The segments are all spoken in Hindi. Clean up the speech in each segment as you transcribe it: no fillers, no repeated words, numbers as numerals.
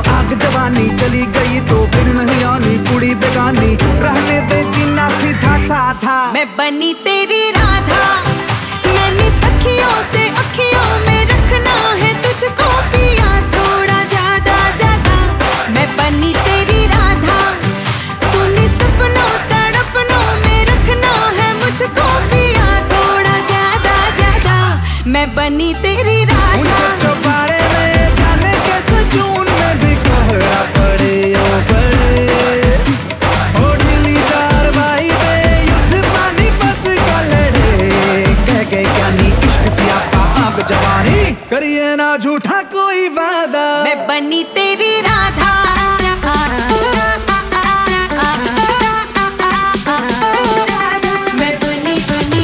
आग जवानी चली गई तो फिर नहीं आनी, कुड़ी बेगानी रहने दे जीना सीधा साधा। मैं बनी तेरी राधा, मैंने सखियों से अखियों में रखना है तुझको पिया थोड़ा ज्यादा ज्यादा। मैं बनी तेरी राधा, तूने सपनों तड़पनों में रखना है मुझको पिया थोड़ा ज्यादा ज्यादा। मैं बनी तेरी राधा। चौबारे में जाने के सजून में भी कोहरा पड़े ओ पड़े, ओ ढीली चारवाई में युद्ध पानी बस का लड़े। कह गए ज्ञानी इश्क सियापा आग जवानी, करिए ना झूठा कोई वादा। मैं बनी तेरी राधा, मैं बनी बनी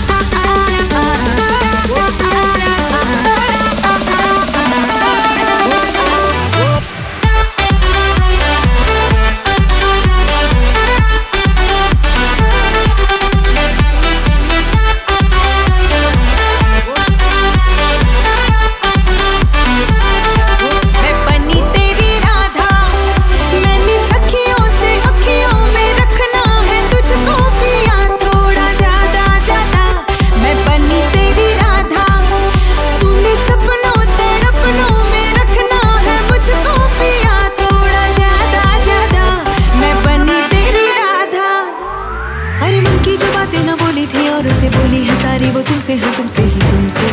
थी और उसे बोली है सारी वो तुमसे है तुमसे ही तुमसे।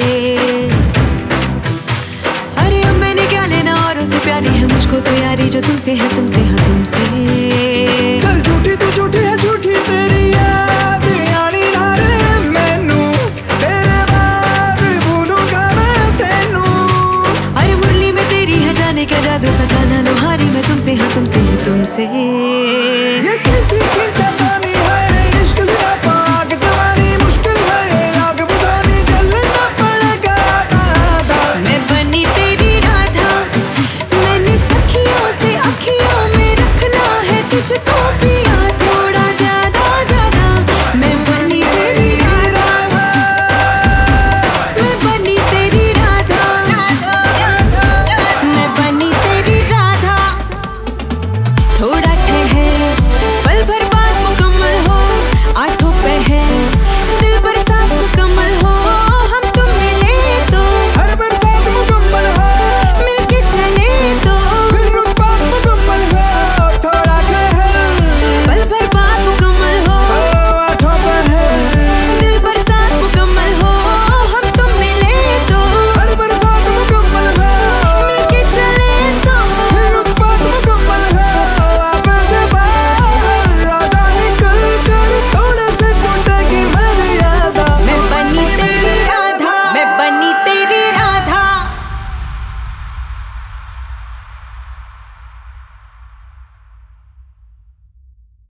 अरे अब मैंने क्या लेना और उसे प्यारी है मुझको तो यारी जो तुमसे है तुमसे है तुमसे। चल झूठी तू झूठी है झूठी तेरी याद आनी ना रे मैनू, तेरे बाद भूलूंगा मैं तेनू। अरे मुरली में तेरी है जाने क्या जादू सताना लोहारी मैं तुमसे है तुमसे ही तुमसे।